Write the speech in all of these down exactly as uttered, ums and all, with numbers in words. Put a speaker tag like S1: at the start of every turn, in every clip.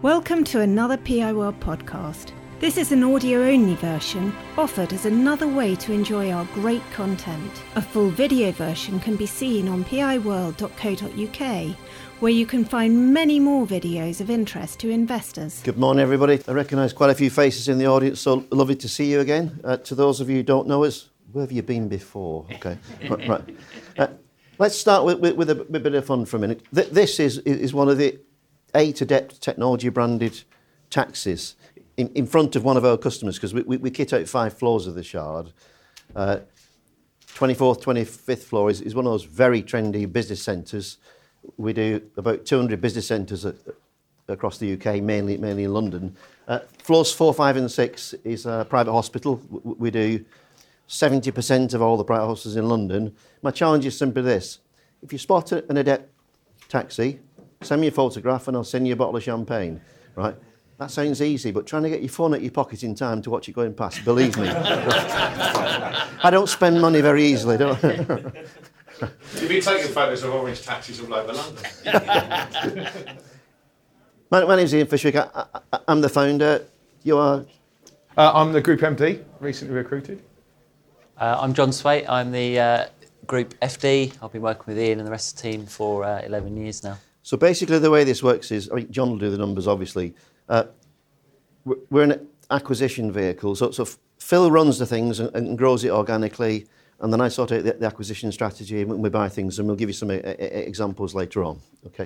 S1: Welcome to another P I World podcast. This is an audio-only version offered as another way to enjoy our great content. A full video version can be seen on p i world dot co dot u k, where you can find many more videos of interest to investors.
S2: Good morning, everybody. I recognise quite a few faces in the audience, so lovely to see you again. Uh, to those of you who don't know us, where have you been before? Okay, right. right. Uh, let's start with, with, with a, a bit of fun for a minute. Th- this is, is one of the eight Adept technology-branded taxis in, in front of one of our customers, because we, we, we kit out five floors of the Shard. Uh, twenty-fourth, twenty-fifth floor is, is one of those very trendy business centres. We do about two hundred business centres a, across the U K, mainly mainly in London. Uh, floors four, five and six is a private hospital. We, we do seventy percent of all the private hospitals in London. My challenge is simply this. If you spot an Adept taxi, send me a photograph and I'll send you a bottle of champagne, right? That sounds easy, but trying to get your phone out your pocket in time to watch it going past, believe me. I don't spend money very easily, don't I?
S3: You've been taking photos of orange taxis all over London.
S2: my, my name's Ian Fishwick. I, I, I'm the founder. You are?
S3: Uh, I'm the Group M D, recently recruited.
S4: Uh, I'm John Swate. I'm the uh, Group F D. I've been working with Ian and the rest of the team for uh, eleven years now.
S2: So basically the way this works is, I mean, John will do the numbers, obviously. Uh, we're an acquisition vehicle. So, so Phil runs the things and, and grows it organically, and then I sort out the, the acquisition strategy and we buy things, and we'll give you some a, a, examples later on. Okay.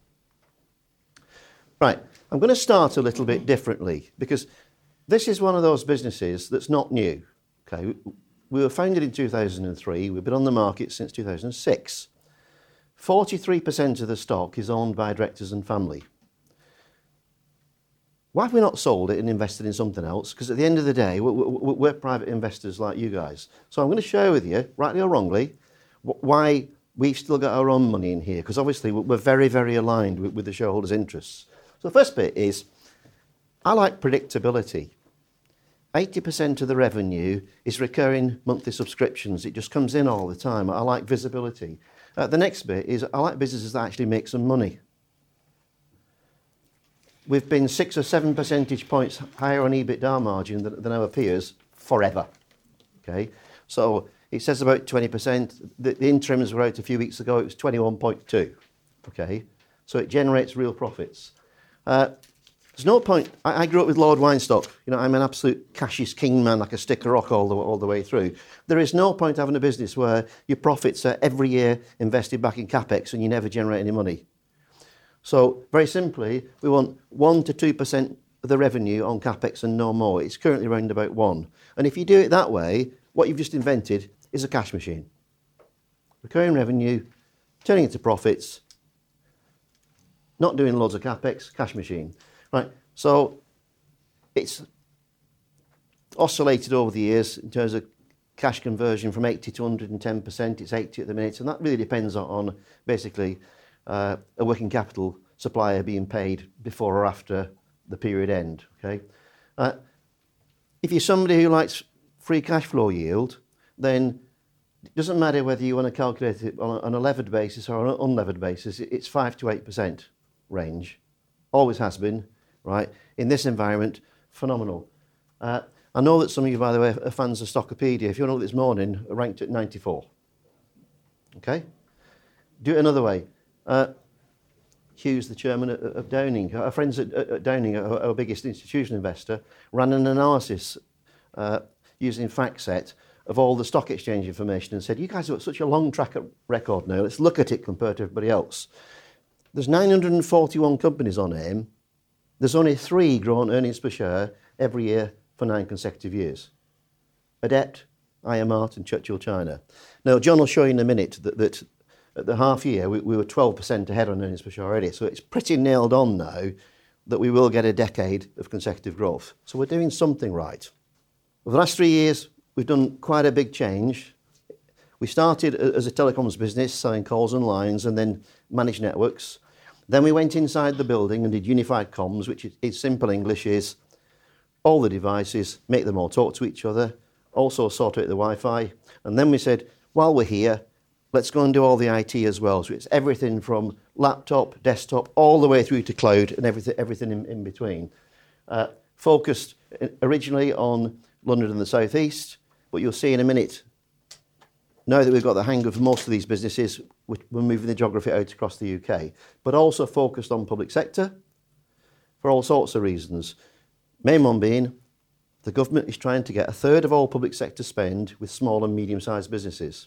S2: Right. I'm going to start a little bit differently, because this is one of those businesses that's not new. Okay. We were founded in two thousand three. We've been on the market since two thousand six. forty-three percent of the stock is owned by directors and family. Why have we not sold it and invested in something else? Because at the end of the day, we're, we're private investors like you guys. So I'm going to share with you, rightly or wrongly, why we've still got our own money in here. Because obviously we're very, very aligned with, with the shareholders' interests. So the first bit is, I like predictability. eighty percent of the revenue is recurring monthly subscriptions. It just comes in all the time. I like visibility. Uh, the next bit is, I like businesses that actually make some money. We've been six or seven percentage points higher on EBITDA margin than, than our peers forever. Okay, so it says about twenty percent. The, the interims were out a few weeks ago. It was twenty-one point two. Okay, so it generates real profits. Uh, there's no point. I, I grew up with Lord Weinstock. You know, I'm an absolute cashist king man, like a stick of rock all the all the way through. There is no point having a business where your profits are every year invested back in capex and you never generate any money. So, very simply, we want one to two percent of the revenue on capex and no more. It's currently around about one. And if you do it that way, what you've just invented is a cash machine. Recurring revenue, turning into profits, not doing loads of capex, cash machine. Right, so it's oscillated over the years in terms of cash conversion from eighty to one hundred ten percent. It's eighty at the minute, and that really depends on, on basically uh, a working capital supplier being paid before or after the period end. Okay, uh, if you're somebody who likes free cash flow yield, then it doesn't matter whether you want to calculate it on a, on a levered basis or on an unlevered basis. It's five to eight percent range, always has been. Right, in this environment, phenomenal. Uh, I know that some of you, by the way, are fans of Stockopedia. If you want to look this morning, ranked at ninety-four. Okay? Do it another way. Uh, Hughes, the chairman of, of Downing, our friends at, at Downing, our, our biggest institutional investor, ran an analysis uh, using FactSet of all the stock exchange information and said, you guys have got such a long track record now, let's look at it compared to everybody else. There's nine hundred forty-one companies on AIM. There's only three grown earnings per share every year for nine consecutive years. Adept, I M A R T and Churchill China. Now, John will show you in a minute that, that at the half year, we, we were twelve percent ahead on earnings per share already. So it's pretty nailed on now that we will get a decade of consecutive growth. So we're doing something right. Over the last three years, we've done quite a big change. We started as a telecoms business, selling calls and lines, and then managed networks. Then we went inside the building and did unified comms, which is, is simple English is all the devices, make them all talk to each other, also sort out the Wi-Fi. And then we said, while we're here, let's go and do all the I T as well. So it's everything from laptop, desktop, all the way through to cloud and everything, everything in, in between. Uh, focused originally on London and the South East, but you'll see in a minute, now that we've got the hang of most of these businesses, we're moving the geography out across the U K, but also focused on public sector for all sorts of reasons. Main one being, the government is trying to get a third of all public sector spend with small and medium-sized businesses.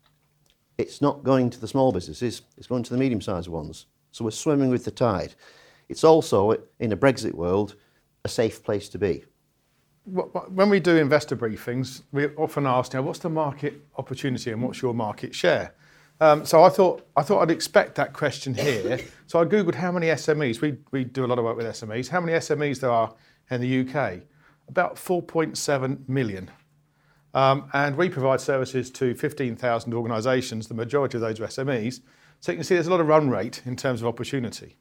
S2: It's not going to the small businesses, it's going to the medium-sized ones. So we're swimming with the tide. It's also, in a Brexit world, a safe place to be.
S5: When we do investor briefings, we often ask, you know, what's the market opportunity and what's your market share? Um, so I thought I thought I'd expect that question here. So I Googled how many S M Es, we, we do a lot of work with S M Es, how many S M Es there are in the U K. About four point seven million. Um, and we provide services to fifteen thousand organisations, the majority of those are S M Es. So you can see there's a lot of run rate in terms of opportunity.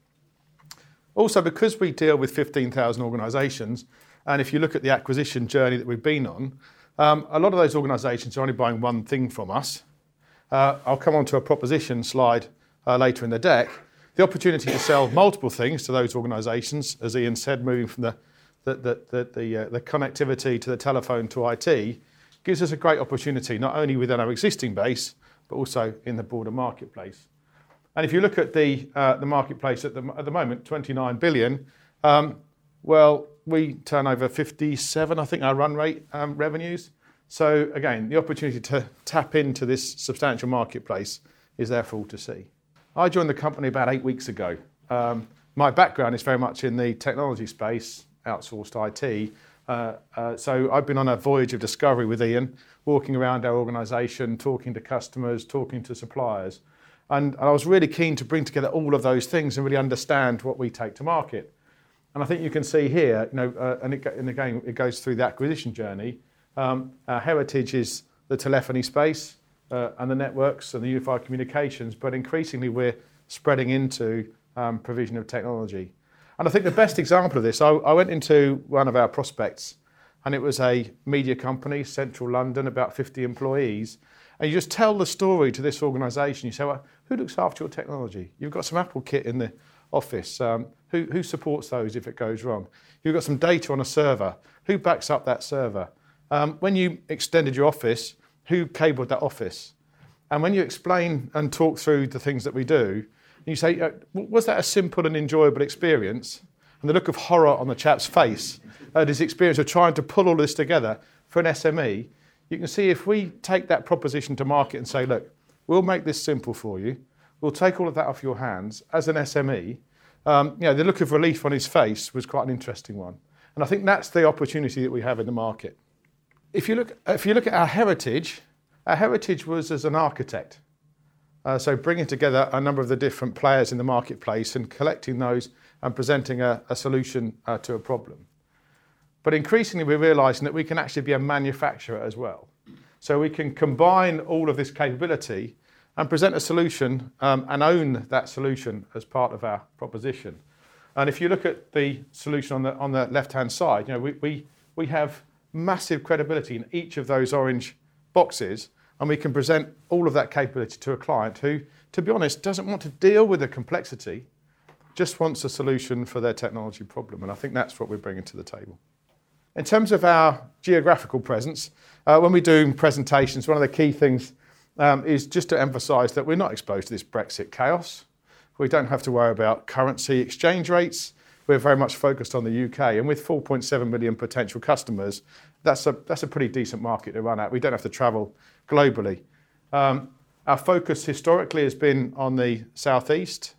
S5: Also, because we deal with fifteen thousand organisations, and if you look at the acquisition journey that we've been on, um, a lot of those organisations are only buying one thing from us. Uh, I'll come on to a proposition slide uh, later in the deck. The opportunity to sell multiple things to those organisations, as Ian said, moving from the the the the, the, uh, the connectivity to the telephone to I T, gives us a great opportunity, not only within our existing base, but also in the broader marketplace. And if you look at the uh, the marketplace at the at the moment, twenty-nine billion, um, well, we turn over fifty-seven, I think, our run rate um, revenues. So again, the opportunity to tap into this substantial marketplace is there for all to see. I joined the company about eight weeks ago. Um, my background is very much in the technology space, outsourced I T. Uh, uh, so I've been on a voyage of discovery with Ian, walking around our organisation, talking to customers, talking to suppliers. And I was really keen to bring together all of those things and really understand what we take to market. And I think you can see here, you know, uh, and, it, and again, it goes through the acquisition journey. Um, our heritage is the telephony space uh, and the networks and the unified communications, but increasingly we're spreading into um, provision of technology. And I think the best example of this, I, I went into one of our prospects, and it was a media company, central London, about fifty employees. And you just tell the story to this organisation. You say, well, who looks after your technology? You've got some Apple kit in the office. Um, who, who supports those if it goes wrong? You've got some data on a server. Who backs up that server? Um, when you extended your office, who cabled that office? And when you explain and talk through the things that we do, you say, uh, was that a simple and enjoyable experience? And the look of horror on the chap's face at his experience of trying to pull all this together for an S M E, you can see if we take that proposition to market and say, look, we'll make this simple for you. We'll take all of that off your hands as an S M E. Um, you know, the look of relief on his face was quite an interesting one. And I think that's the opportunity that we have in the market. If you look, if you look at our heritage, our heritage was as an architect. Uh, so bringing together a number of the different players in the marketplace and collecting those and presenting a, a solution uh, to a problem. But increasingly we're realising that we can actually be a manufacturer as well. So we can combine all of this capability and present a solution um, and own that solution as part of our proposition. And if you look at the solution on the on the left-hand side, you know, we, we, we have massive credibility in each of those orange boxes, and we can present all of that capability to a client who, to be honest, doesn't want to deal with the complexity, just wants a solution for their technology problem. And I think that's what we're bringing to the table. In terms of our geographical presence, uh, when we do presentations, one of the key things um, is just to emphasise that we're not exposed to this Brexit chaos. We don't have to worry about currency exchange rates. We're very much focused on the U K, and with four point seven million potential customers, that's a that's a pretty decent market to run at. We don't have to travel globally. Um, our focus historically has been on the southeast,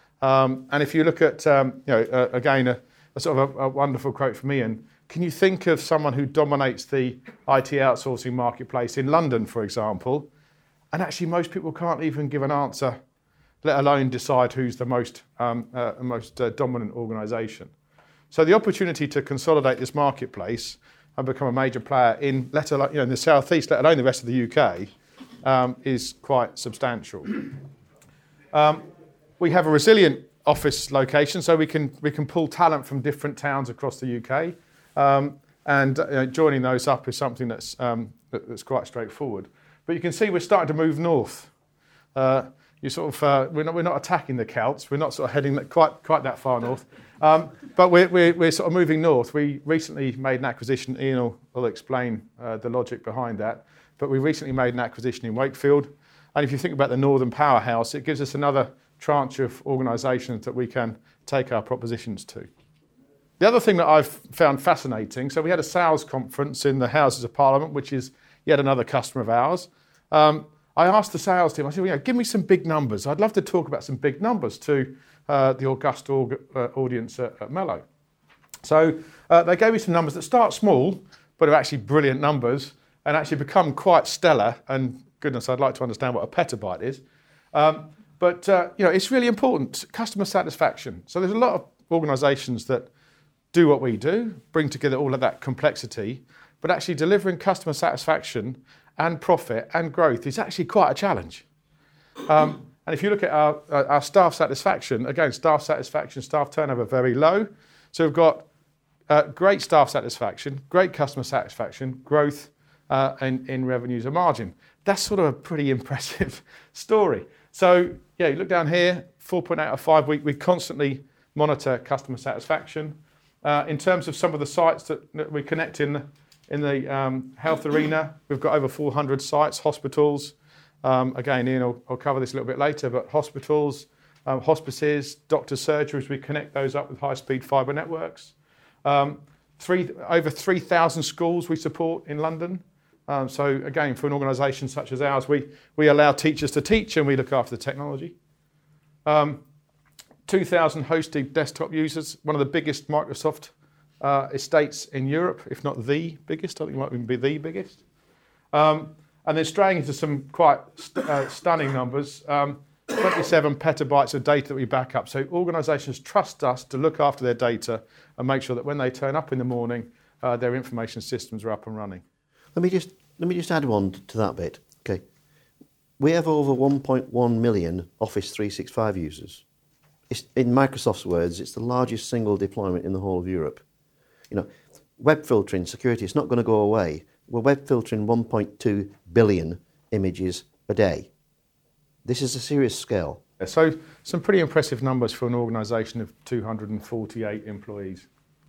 S5: um, and if you look at um, you know uh, again a, a sort of a, a wonderful quote from Ian. Can you think of someone who dominates the I T outsourcing marketplace in London, for example, and actually most people can't even give an answer, let alone decide who's the most um, uh, most uh, dominant organisation. So the opportunity to consolidate this marketplace and become a major player in, let alone, you know, in the southeast, let alone the rest of the U K, um, is quite substantial. Um, we have a resilient office location, so we can we can pull talent from different towns across the U K, um, and uh, joining those up is something that's um, that, that's quite straightforward. But you can see we're starting to move north. Uh, you sort of uh, we're not we're not attacking the Celts. We're not sort of heading that quite quite that far north, um, but we're, we're we're sort of moving north. We recently made an acquisition. Ian will, will explain uh, the logic behind that. But we recently made an acquisition in Wakefield, and if you think about the Northern Powerhouse, it gives us another tranche of organisations that we can take our propositions to. The other thing that I've found fascinating, so we had a sales conference in the Houses of Parliament, which is yet another customer of ours. Um, I asked the sales team, I said, well, you know, give me some big numbers. I'd love to talk about some big numbers to uh, the august org- uh, audience at, at Mello. So uh, they gave me some numbers that start small, but are actually brilliant numbers and actually become quite stellar. And goodness, I'd like to understand what a petabyte is. Um, but, uh, you know, it's really important, customer satisfaction. So there's a lot of organisations that do what we do, bring together all of that complexity, but actually delivering customer satisfaction and profit and growth is actually quite a challenge. Um, and if you look at our, our staff satisfaction, again, staff satisfaction, staff turnover very low. So we've got uh, great staff satisfaction, great customer satisfaction, growth uh, in, in revenues and margin. That's sort of a pretty impressive story. So yeah, you look down here, four point eight out of five, we, we constantly monitor customer satisfaction. Uh, in terms of some of the sites that, that we connect in, in the um, health arena, we've got over four hundred sites, hospitals. Um, again, Ian will, will cover this a little bit later, but hospitals, um, hospices, doctors' surgeries, we connect those up with high-speed fibre networks. Um, three, over three thousand schools we support in London. Um, so again, for an organisation such as ours, we, we allow teachers to teach and we look after the technology. Um, two thousand hosted desktop users, one of the biggest Microsoft uh, estates in Europe, if not the biggest. I think it might even be the biggest. Um, and then straying into some quite st- uh, stunning numbers, um, twenty-seven petabytes of data that we back up. So organisations trust us to look after their data and make sure that when they turn up in the morning, uh, their information systems are up and running.
S2: Let me just let me just add one to that bit. Okay, we have over one point one million Office three sixty-five users. It's, in Microsoft's words, it's the largest single deployment in the whole of Europe. You know, web filtering, security, it's not going to go away. We're web filtering one point two billion images a day. This is a serious scale.
S5: So some pretty impressive numbers for an organisation of two hundred forty-eight employees.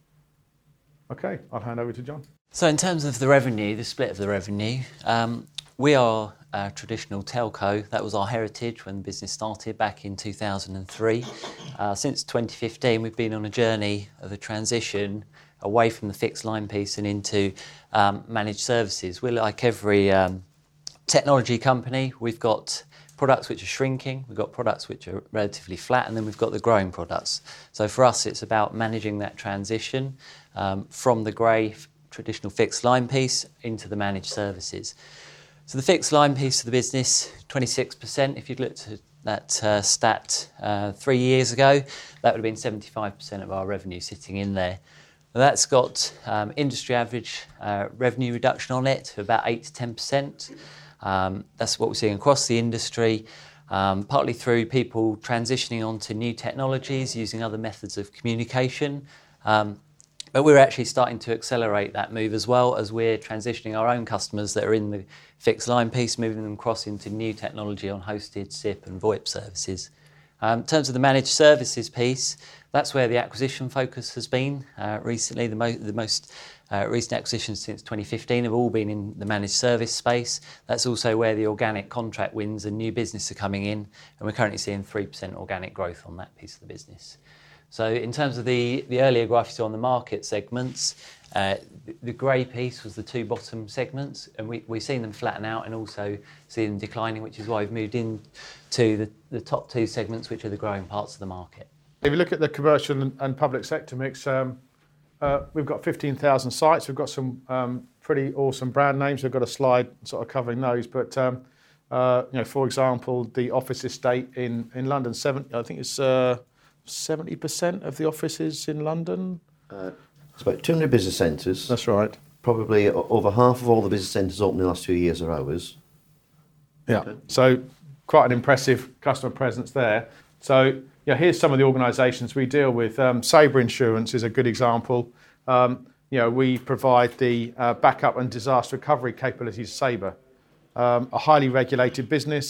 S5: Okay, I'll hand over to John.
S4: So in terms of the revenue, the split of the revenue, um, we are a traditional telco. That was our heritage when the business started back in two thousand three. Uh, since twenty fifteen, we've been on a journey of a transition away from the fixed line piece and into um, managed services. We're like every um, technology company. We've got products which are shrinking, we've got products which are relatively flat, and then we've got the growing products. So for us, it's about managing that transition um, from the grey traditional fixed line piece into the managed services. So the fixed line piece of the business, twenty-six percent. If you'd looked at that uh, stat uh, three years ago, that would have been seventy-five percent of our revenue sitting in there. Now that's got um, industry average uh, revenue reduction on it to about eight to ten percent. Um, that's what we're seeing across the industry, um, partly through people transitioning onto new technologies, using other methods of communication. Um, But we're actually starting to accelerate that move as well as we're transitioning our own customers that are in the fixed line piece, moving them across into new technology on hosted S I P and VoIP services. Um, in terms of the managed services piece, that's where the acquisition focus has been uh, recently. The, mo- the most uh, recent acquisitions since twenty fifteen have all been in the managed service space. That's also where the organic contract wins and new business are coming in, and we're currently seeing three percent organic growth on that piece of the business. So in terms of the, the earlier graph you saw on the market segments, uh, the, the grey piece was the two bottom segments, and we, we've seen them flatten out and also see them declining, which is why we've moved into the, the top two segments, which are the growing parts of the market.
S5: If you look at the commercial and, and public sector mix, um, uh, we've got fifteen thousand sites. We've got some um, pretty awesome brand names. We've got a slide sort of covering those. But um, uh, you know, for example, the office estate in, in London, seven, I think it's... Uh, seventy percent of the offices in London?
S2: Uh, it's about two hundred business centres.
S5: That's right.
S2: Probably over half of all the business centres opened in the last two years are ours.
S5: Yeah,
S2: Okay.
S5: So quite an impressive customer presence there. So yeah, here's some of the organisations we deal with. Um, Sabre Insurance is a good example. Um, you know, we provide the uh, backup and disaster recovery capabilities of Sabre. Um, a highly regulated business.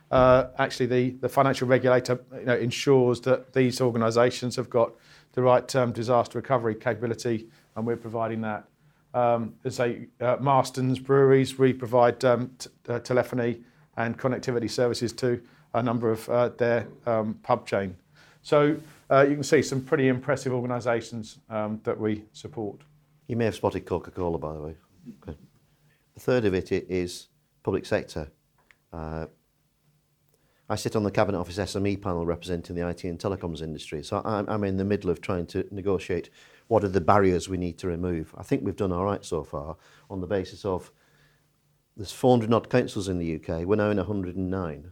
S5: uh, actually the, the financial regulator you know, ensures that these organisations have got the right um, disaster recovery capability, and we're providing that. Um, as a uh, Marston's Breweries, we provide um, t- uh, telephony and connectivity services to a number of uh, their um, pub chain. So uh, you can see some pretty impressive organisations um, that we support.
S2: You may have spotted Coca-Cola, by the way. Okay. A third of it is public sector. Uh, I sit on the Cabinet Office S M E panel representing the I T and telecoms industry, so I'm, I'm in the middle of trying to negotiate what are the barriers we need to remove. I think we've done all right so far on the basis of there's four hundred odd councils in the U K, we're now in one hundred and nine.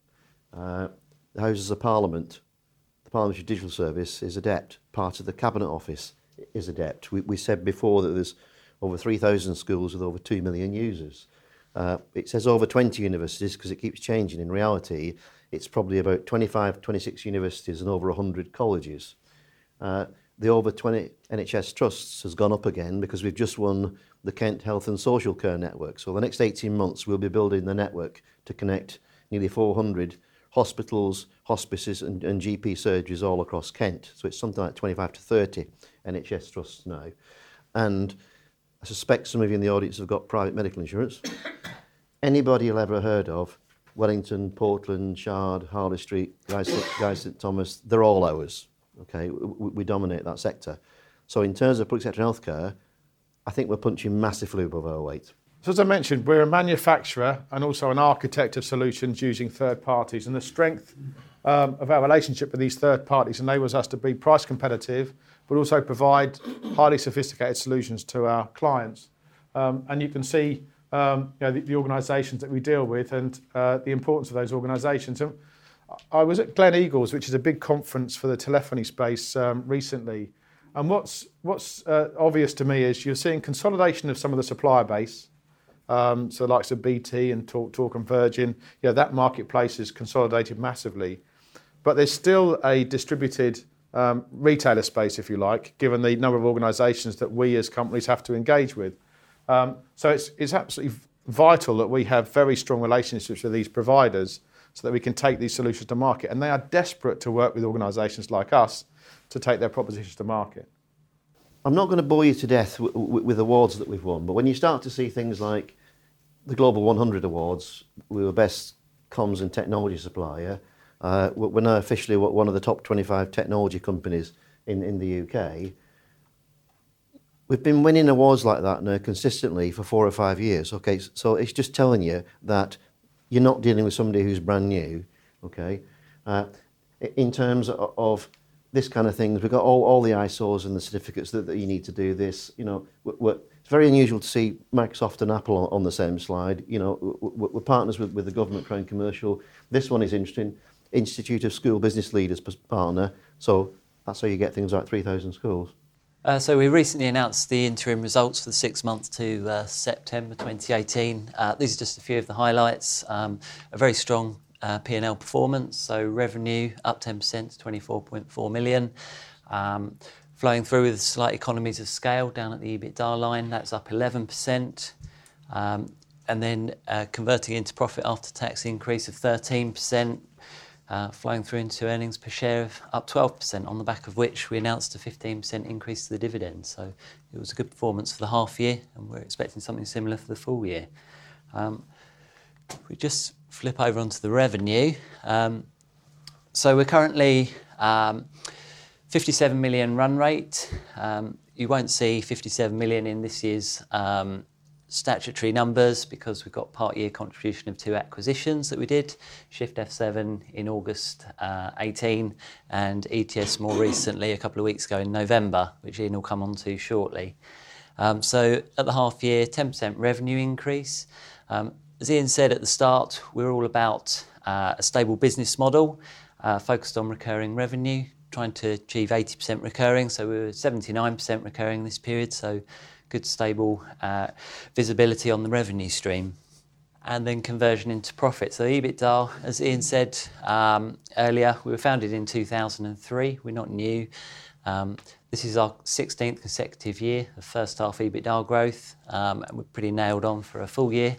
S2: Uh, the Houses of Parliament, the Parliamentary Digital Service is adept, part of the Cabinet Office is adept. We, we said before that there's over three thousand schools with over two million users. Uh, it says over twenty universities because it keeps changing. In reality, it's probably about twenty-five, twenty-six universities and over one hundred colleges. Uh, the over twenty N H S trusts has gone up again because we've just won the Kent Health and Social Care Network. So the next eighteen months, we'll be building the network to connect nearly four hundred hospitals, hospices and, and G P surgeries all across Kent. So it's something like twenty-five to thirty N H S trusts now. And I suspect some of you in the audience have got private medical insurance. Anybody you'll ever heard of, Wellington, Portland, Shard, Harley Street, Guy St Thomas, they're all ours. Okay, we, we dominate that sector. So in terms of public sector healthcare, I think we're punching massively above our weight.
S5: So as I mentioned, we're a manufacturer and also an architect of solutions using third parties, and the strength um, of our relationship with these third parties enables us to be price competitive, but also provide highly sophisticated solutions to our clients. Um, and you can see um, you know, the, the organisations that we deal with and uh, the importance of those organisations. And I was at Glen Eagles, which is a big conference for the telephony space um, recently. And what's, what's uh, obvious to me is you're seeing consolidation of some of the supplier base. Um, so the likes of B T and Talk, Talk and Virgin, yeah, that marketplace is consolidated massively. But there's still a distributed um, retailer space, if you like, given the number of organisations that we as companies have to engage with. Um, so it's, it's absolutely vital that we have very strong relationships with these providers so that we can take these solutions to market. And they are desperate to work with organisations like us to take their propositions to market.
S2: I'm not going to bore you to death w- w- with awards that we've won, but when you start to see things like the Global one hundred Awards, we were best comms and technology supplier. Uh, we're now officially one of the top twenty-five technology companies in, in the U K. We've been winning awards like that now consistently for four or five years. Okay, so it's just telling you that you're not dealing with somebody who's brand new. Okay, uh, in terms of, of this kind of things, we've got all, all the I S Os and the certificates that, that you need to do this. You know, we're, we're, it's very unusual to see Microsoft and Apple on, on the same slide. You know, we're, we're partners with, with the government Crown Commercial. This one is interesting. Institute of School Business Leaders partner. So that's how you get things like three thousand schools.
S4: Uh, so we recently announced the interim results for the six months to uh, September twenty eighteen. Uh, these are just a few of the highlights. Um, a very strong uh, P and L performance. So revenue up ten percent to twenty-four point four million. Um, flowing through with slight economies of scale down at the EBITDA line. That's up eleven percent. Um, and then uh, converting into profit after tax increase of thirteen percent. Uh, flowing through into earnings per share of up twelve percent, on the back of which we announced a fifteen percent increase to the dividend. So it was a good performance for the half year, and we're expecting something similar for the full year. Um, if we just flip over onto the revenue. Um, so we're currently um, fifty-seven million run rate. Um, you won't see fifty-seven million in this year's um, statutory numbers because we've got part year contribution of two acquisitions that we did, Shift F seven in August uh, eighteen and E T S more recently a couple of weeks ago in November, which Ian will come on to shortly. Um, so at the half year, ten percent revenue increase. Um, as Ian said at the start, we're all about uh, a stable business model uh, focused on recurring revenue, trying to achieve eighty percent recurring. So we were seventy-nine percent recurring this period. So good stable uh, visibility on the revenue stream. And then conversion into profit. So EBITDA, as Ian said um, earlier, we were founded in two thousand three. We're not new. Um, this is our sixteenth consecutive year of first half EBITDA growth, um, and we're pretty nailed on for a full year.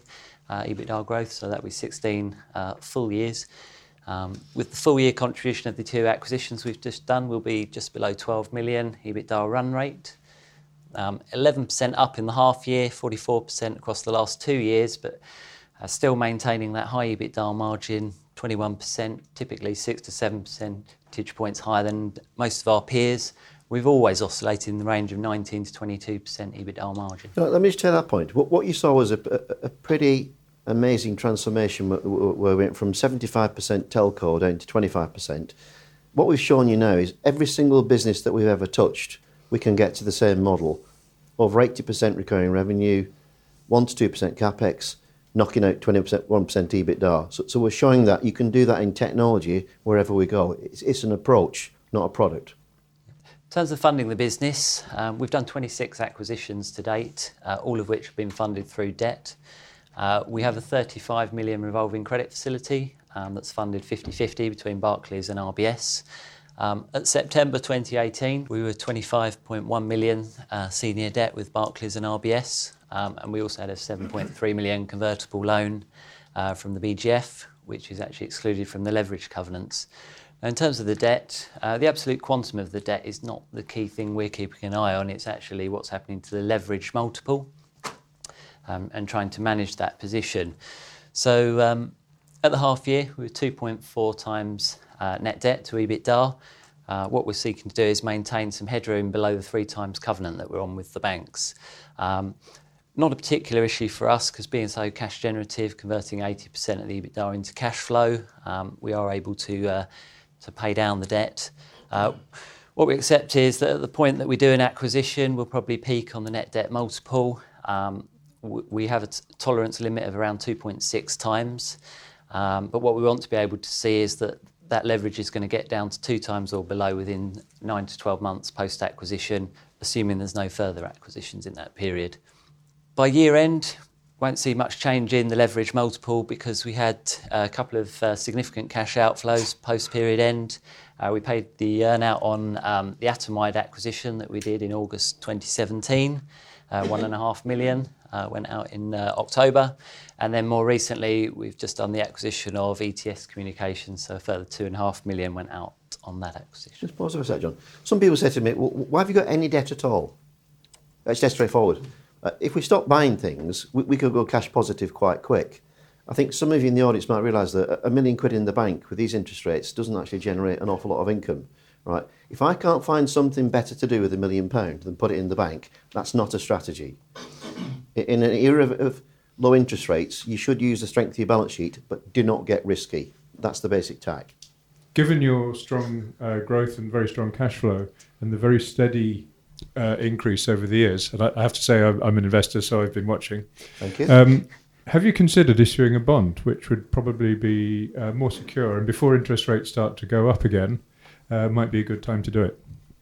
S4: uh, EBITDA growth, so that'll be sixteen uh, full years. Um, with the full year contribution of the two acquisitions we've just done, we'll be just below twelve million EBITDA run rate. Um, eleven percent up in the half year, forty-four percent across the last two years, but uh, still maintaining that high EBITDA margin, twenty-one percent, typically six to seven percentage points higher than most of our peers. We've always oscillated in the range of nineteen to twenty-two percent EBITDA margin.
S2: No, let me just take that point. What, what you saw was a, a, a pretty amazing transformation where we went from seventy-five percent telco down to twenty-five percent. What we've shown you now is every single business that we've ever touched, we can get to the same model. Over eighty percent recurring revenue, one to two percent capex, knocking out twenty percent, one percent EBITDA. So, so we're showing that you can do that in technology wherever we go. It's, it's an approach, not a product.
S4: In terms of funding the business, um, we've done twenty-six acquisitions to date, uh, all of which have been funded through debt. Uh, we have a thirty-five million revolving credit facility um, that's funded fifty-fifty between Barclays and R B S. Um, at September twenty eighteen, we were twenty-five point one million uh, senior debt with Barclays and R B S, um, and we also had a seven point three million convertible loan uh, from the B G F, which is actually excluded from the leverage covenants. Now, in terms of the debt, uh, the absolute quantum of the debt is not the key thing we're keeping an eye on. It's actually what's happening to the leverage multiple um, and trying to manage that position. So um, at the half year, we were two point four times uh, net debt to EBITDA. Uh, what we're seeking to do is maintain some headroom below the three times covenant that we're on with the banks. Um, not a particular issue for us because being so cash generative, converting eighty percent of the EBITDA into cash flow, um, we are able to uh, to pay down the debt. Uh, what we accept is that at the point that we do an acquisition, we'll probably peak on the net debt multiple. Um, w- we have a t- tolerance limit of around two point six times. Um, but what we want to be able to see is that that leverage is going to get down to two times or below within nine to twelve months post-acquisition, assuming there's no further acquisitions in that period. By year end, won't see much change in the leverage multiple because we had a couple of uh, significant cash outflows post-period end. Uh, we paid the earn-out on um, the Atomide acquisition that we did in August twenty seventeen, uh, one and a half million. Uh, went out in uh, October, and then more recently we've just done the acquisition of E T S Communications, so a further two and a half million went out on that acquisition.
S2: Just pause for a sec, John. Some people say to me, well, why have you got any debt at all? It's dead straightforward. Uh, if we stop buying things, we, we could go cash positive quite quick. I think some of you in the audience might realise that a million quid in the bank with these interest rates doesn't actually generate an awful lot of income, right? If I can't find something better to do with a million pound than put it in the bank, that's not a strategy. In an era of, of low interest rates, you should use the strength of your balance sheet, but do not get risky. That's the basic tack.
S6: Given your strong uh, growth and very strong cash flow and the very steady uh, increase over the years, and I, I have to say I'm, I'm an investor, so I've been watching.
S2: Thank you.
S6: Um, have you considered issuing a bond, which would probably be uh, more secure, and before interest rates start to go up again, uh, might be a good time to do it?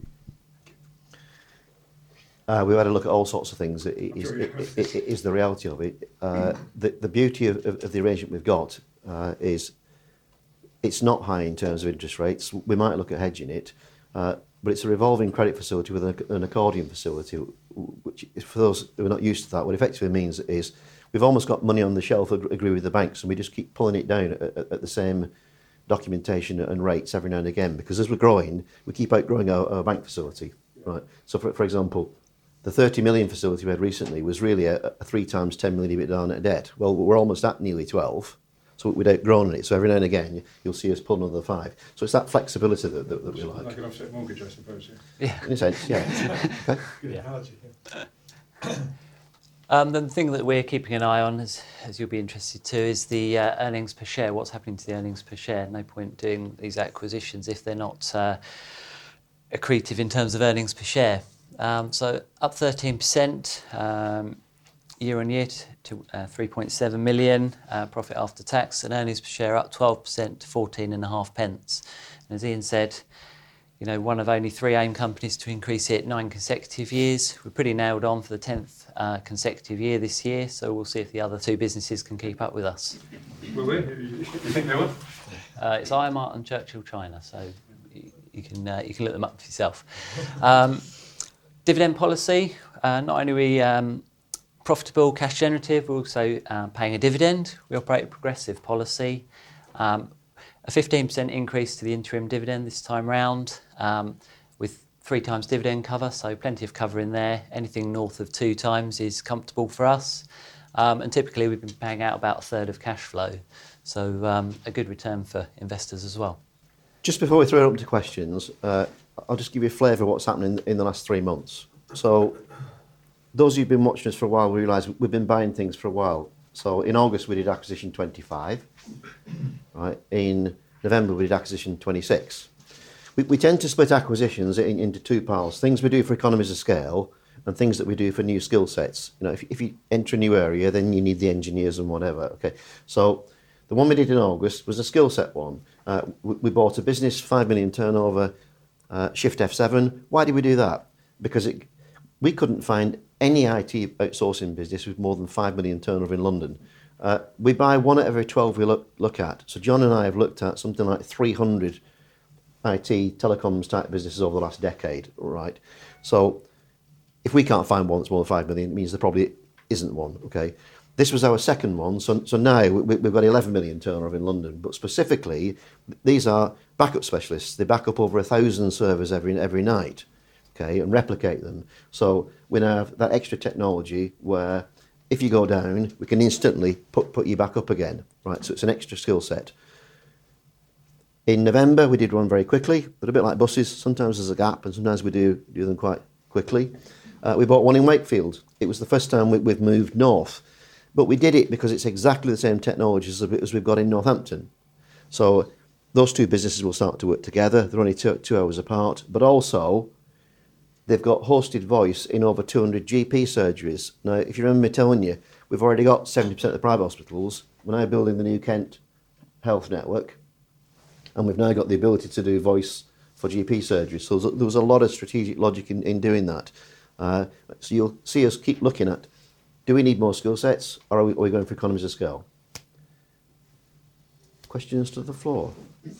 S2: Uh, we've had a look at all sorts of things. It is, it, it, it is the reality of it. Uh, the, the beauty of, of, of the arrangement we've got uh, is it's not high in terms of interest rates. We might look at hedging it, uh, but it's a revolving credit facility with an, an accordion facility, which for those who are not used to that, what effectively means is we've almost got money on the shelf, agree with the banks, and we just keep pulling it down at, at, at the same documentation and rates every now and again, because as we're growing, we keep outgrowing our, our bank facility. Right. So, for, for example, the thirty million facility we had recently was really a, a three times ten million EBITDA net debt. Well, we're almost at nearly twelve, so we'd outgrown it. So every now and again, you'll see us pull another five. So it's that flexibility that, that, that we like.
S6: Like an offset mortgage, I suppose. Yeah.
S4: Yeah.
S2: In a sense, yeah. Okay.
S6: Good analogy. Yeah.
S4: Um, the thing that we're keeping an eye on, as, as you'll be interested to, is the uh, earnings per share. What's happening to the earnings per share? No point doing these acquisitions if they're not uh, accretive in terms of earnings per share. Um, so up thirteen percent um, year on year to uh, three point seven million uh, profit after tax, and earnings per share up twelve percent to fourteen and a half pence. And as Ian said, you know, one of only three AIM companies to increase it nine consecutive years. We're pretty nailed on for the tenth uh, consecutive year this year, so we'll see if the other two businesses can keep up with us.
S6: Will we? You think they will?
S4: Uh, it's I M A R T and Churchill China, so you, you can uh, you can look them up for yourself. Um, Dividend policy, uh, not only are we um, profitable, cash generative. We're also uh, paying a dividend. We operate a progressive policy. Um, a fifteen percent increase to the interim dividend this time round, um, with three times dividend cover, so plenty of cover in there. Anything north of two times is comfortable for us. Um, and typically we've been paying out about a third of cash flow. So um, a good return for investors as well.
S2: Just before we throw it up to questions, uh, I'll just give you a flavour of what's happening in the last three months. So those who've been watching us for a while realise we've been buying things for a while. So in August we did acquisition twenty-five. Right. In November we did acquisition twenty-six. We, we tend to split acquisitions in, into two piles. Things we do for economies of scale and things that we do for new skill sets. You know, if, if you enter a new area, then you need the engineers and whatever. Okay. So the one we did in August was a skill set one. Uh, we, we bought a business, five million turnover, uh, Shift F seven. Why did we do that? Because it, we couldn't find any I T outsourcing business with more than five million turnover in London. Uh, we buy one out of every twelve we look, look at. So John and I have looked at something like three hundred I T telecoms type businesses over the last decade, right? So if we can't find one that's more than five million, it means there probably isn't one, okay? This was our second one, so, so now we, we've got eleven million turnover in London, but specifically, these are backup specialists. They back up over a thousand servers every every night, okay, and replicate them. So we now have that extra technology where if you go down, we can instantly put, put you back up again, right? So it's an extra skill set. In November, we did one very quickly, but a bit like buses, sometimes there's a gap and sometimes we do do them quite quickly. Uh, we bought one in Wakefield. It was the first time we, we've moved north, but we did it because it's exactly the same technology as, as we've got in Northampton. So those two businesses will start to work together. They're only two, two hours apart, but also they've got hosted voice in over two hundred G P surgeries. Now, if you remember me telling you, we've already got seventy percent of the private hospitals. We're now building the new Kent Health Network, and we've now got the ability to do voice for G P surgery. So there was a lot of strategic logic in, in doing that. Uh, so you'll see us keep looking at, do we need more skill sets, or are we, are we going for economies of scale? Questions to the floor?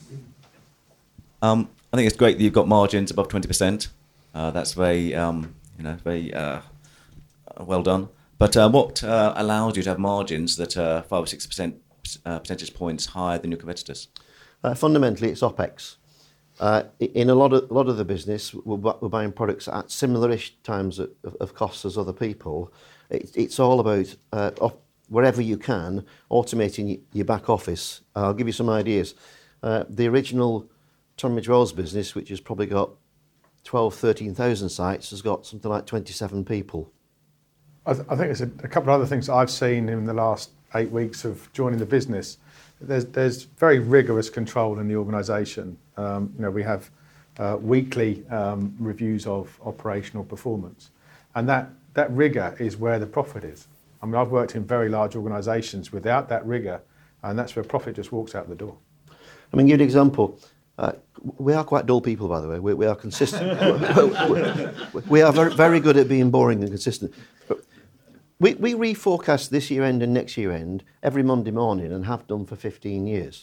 S7: Um, I think it's great that you've got margins above twenty percent. Uh, that's very, um, you know, very uh, well done. But uh, what uh, allows you to have margins that are five or six percent uh, percentage points higher than your competitors?
S2: Uh, fundamentally, it's OPEX. Uh, in a lot of a lot of the business, we're, we're buying products at similar-ish times of, of costs as other people. It, it's all about uh, op- wherever you can automating your back office. Uh, I'll give you some ideas. Uh, the original Tunbridge Wells business, which has probably got twelve, thirteen thousand sites, has got something like twenty-seven people.
S5: I, th- I think there's a, a couple of other things that I've seen in the last eight weeks of joining the business. There's, there's very rigorous control in the organisation. Um, you know, we have uh, weekly um, reviews of operational performance, and that, that rigour is where the profit is. I mean, I've worked in very large organisations without that rigour, and that's where profit just walks out the door.
S2: I mean, give you an example. Uh, we are quite dull people, by the way. We, we are consistent. we, we are very, very good at being boring and consistent. But we, we reforecast this year end and next year end every Monday morning and have done for fifteen years.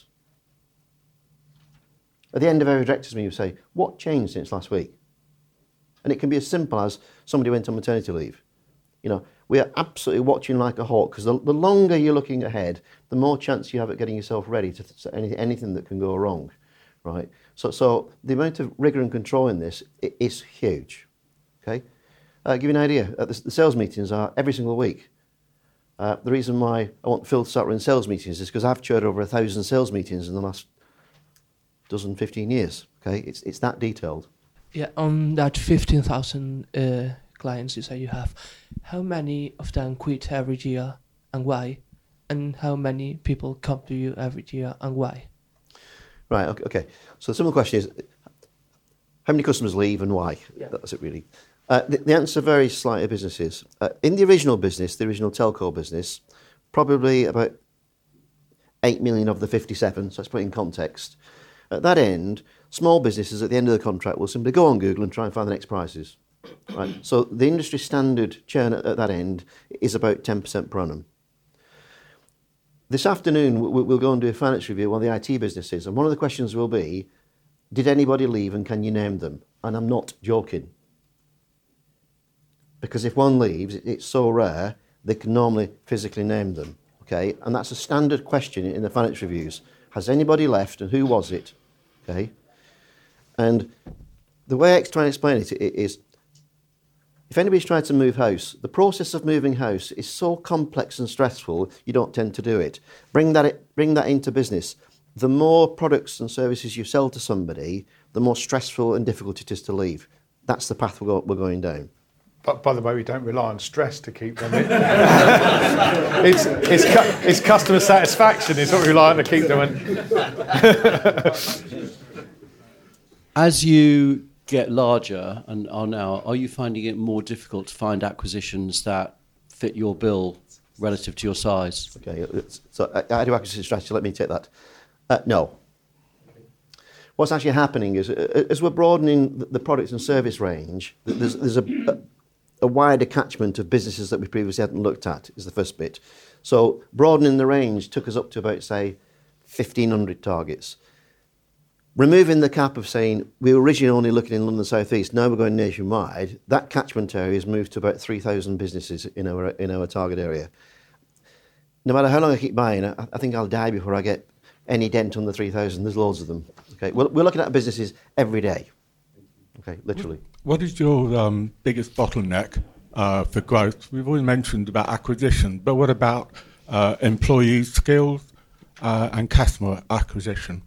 S2: At the end of every director's meeting, you say, what changed since last week? And it can be as simple as somebody went on maternity leave. You know, we are absolutely watching like a hawk, because the, the longer you're looking ahead, the more chance you have at getting yourself ready to th- anything, anything that can go wrong. Right, so so the amount of rigour and control in this is huge. Okay, uh, give you an idea. Uh, the, the sales meetings are every single week. Uh, the reason why I want Phil to start running sales meetings is because I've chaired over a thousand sales meetings in the last dozen, fifteen years. Okay, it's it's that detailed.
S8: Yeah, on that fifteen thousand uh, clients you say you have, how many of them quit every year and why, and how many people come to you every year and why?
S2: Right, okay, okay. So the simple question is, how many customers leave and why?
S8: Yeah.
S2: That's it really. Uh, the, the answer varies slightly of businesses. Uh, in the original business, the original telco business, probably about eight million of the fifty-seven, so let's put it in context. At that end, small businesses at the end of the contract will simply go on Google and try and find the next prices. Right? So the industry standard churn at, at that end is about ten percent per annum. This afternoon, we'll go and do a finance review of one of the I T businesses, and one of the questions will be, did anybody leave and can you name them? And I'm not joking. Because if one leaves, it's so rare, they can normally physically name them. Okay, and that's a standard question in the finance reviews. Has anybody left, and who was it? Okay, and the way I try and explain it is, if anybody's trying to move house, the process of moving house is so complex and stressful, you don't tend to do it. Bring that, bring that into business. The more products and services you sell to somebody, the more stressful and difficult it is to leave. That's the path we're, go- we're going down.
S5: But by the way, we don't rely on stress to keep them in. it's, it's, cu- it's customer satisfaction is what we rely on to keep them in.
S9: As you get larger and are now, are you finding it more difficult to find acquisitions that fit your bill relative to your size?
S2: Okay, so uh, I do acquisition strategy, let me take that. Uh, no. What's actually happening is, uh, as we're broadening the product and service range, there's, there's a, a, a wider catchment of businesses that we previously hadn't looked at, is the first bit. So broadening the range took us up to about, say, fifteen hundred targets. Removing the cap of saying we were originally only looking in London South East, now we're going nationwide, that catchment area has moved to about three thousand businesses in our in our target area. No matter how long I keep buying, I, I think I'll die before I get any dent on the three thousand. There's loads of them. Okay, we're, we're looking at businesses every day. Okay, literally.
S10: What is your um, biggest bottleneck uh, for growth? We've already mentioned about acquisition, but what about uh, employee skills uh, and customer acquisition?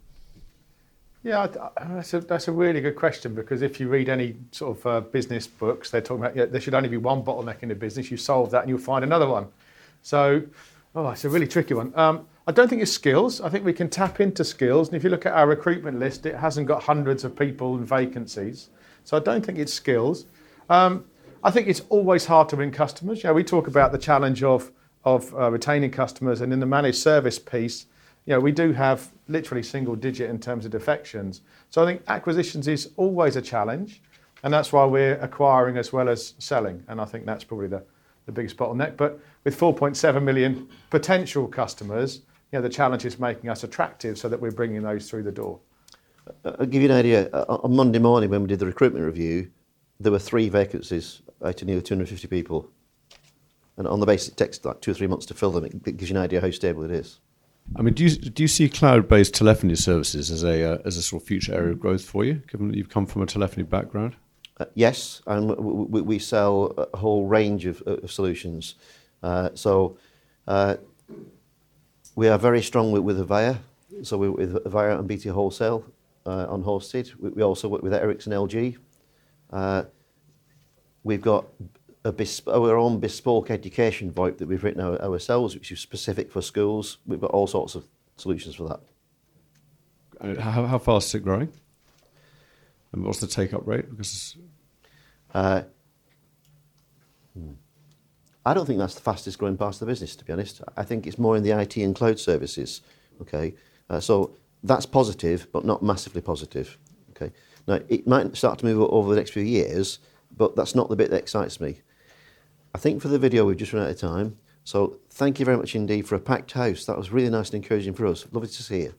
S5: Yeah, that's a, that's a really good question, because if you read any sort of uh, business books, they're talking about, yeah, there should only be one bottleneck in the business. You solve that and you'll find another one. So, oh, it's a really tricky one. Um, I don't think it's skills. I think we can tap into skills. And if you look at our recruitment list, it hasn't got hundreds of people and vacancies. So I don't think it's skills. Um, I think it's always hard to win customers. You know, we talk about the challenge of, of uh, retaining customers, and in the managed service piece, you know, we do have literally single digit in terms of defections. So I think acquisitions is always a challenge, and that's why we're acquiring as well as selling. And I think that's probably the, the biggest bottleneck. But with four point seven million potential customers, you know, the challenge is making us attractive so that we're bringing those through the door.
S2: I'll give you an idea. On Monday morning when we did the recruitment review, there were three vacancies out of nearly two hundred fifty people. And on the basis it takes like two or three months to fill them, it gives you an idea how stable it is.
S6: I mean, do you do you see cloud-based telephony services as a uh, as a sort of future area of growth for you, given that you've come from a telephony background?
S2: Uh, yes, and we, we sell a whole range of, of solutions. Uh, so uh, we are very strong with, with Avaya. So we're with Avaya and B T Wholesale uh, on hosted. We, we also work with Ericsson, L G. Uh, we've got a besp- our own bespoke education VoIP that we've written our, ourselves, which is specific for schools. We've got all sorts of solutions for that.
S6: Uh, how, how fast is it growing? And what's the take-up rate? Because
S2: uh, hmm. I don't think that's the fastest growing part of the business, to be honest. I think it's more in the I T and cloud services. Okay, uh, so that's positive, but not massively positive. Okay, now it might start to move over the next few years, but that's not the bit that excites me. I think for the video we've just run out of time, so thank you very much indeed for a packed house. That was really nice and encouraging for us. Lovely to see you.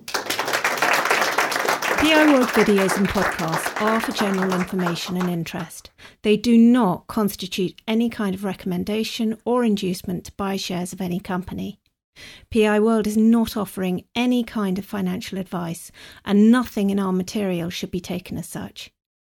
S1: P I World videos and podcasts are for general information and interest. They do not constitute any kind of recommendation or inducement to buy shares of any company. P I World is not offering any kind of financial advice, and nothing in our material should be taken as such.